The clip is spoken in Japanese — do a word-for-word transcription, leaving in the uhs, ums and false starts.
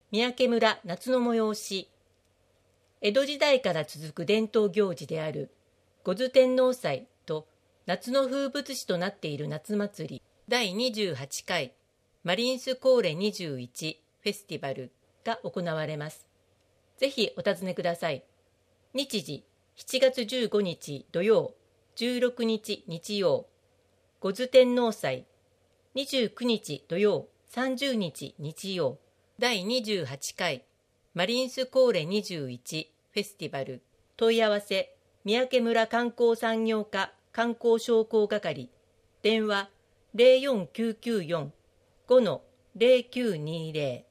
三宅村夏の催し。江戸時代から続く伝統行事である五頭天王祭と夏の風物詩となっている夏祭りだいにじゅうはちかいマリンスコーレにじゅういちフェスティバルが行われます。ぜひお尋ねください。日時しちがつじゅうごにち土曜、じゅうろくにち日曜、五頭天王祭、にじゅうくにち土曜、さんじゅうにち日曜、だいにじゅうはちかいマリンスコーレにじゅういちフェスティバル。問い合わせ三宅村観光産業課観光商工係、電話 ゼロよんきゅうきゅうよん ごのゼロきゅうにゼロ